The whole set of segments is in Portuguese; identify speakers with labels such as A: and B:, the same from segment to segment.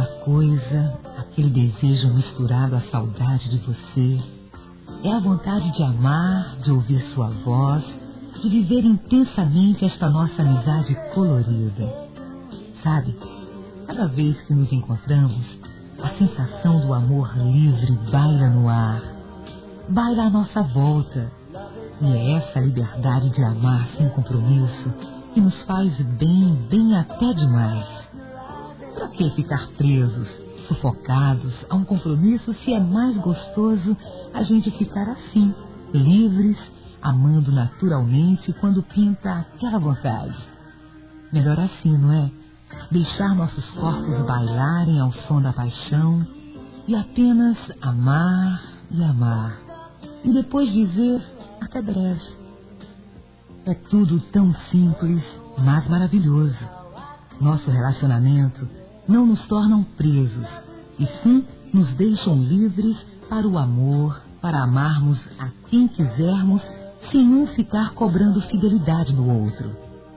A: aquela coisa, aquele desejo misturado à saudade de você. É a vontade de amar, de ouvir sua voz, de viver intensamente esta nossa amizade colorida. Sabe, cada vez que nos encontramos, a sensação do amor livre baila no ar, baila à nossa volta. E é essa liberdade de amar sem compromisso que nos faz bem, bem até demais. Para que ficar presos, sufocados a um compromisso se é mais gostoso a gente ficar assim, livres, amando naturalmente quando pinta aquela vontade? Melhor assim, não é? Deixar nossos corpos bailarem ao som da paixão e apenas amar e amar. E depois dizer até breve. É tudo tão simples, mas maravilhoso. Nosso relacionamento não nos tornam presos, e sim nos deixam livres para o amor, para amarmos a quem quisermos, sem um ficar cobrando fidelidade do outro.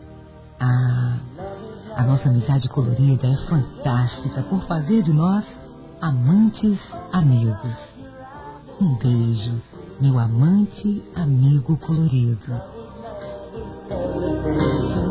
A: A nossa amizade colorida é fantástica por fazer de nós amantes amigos. Um beijo, meu amante amigo colorido.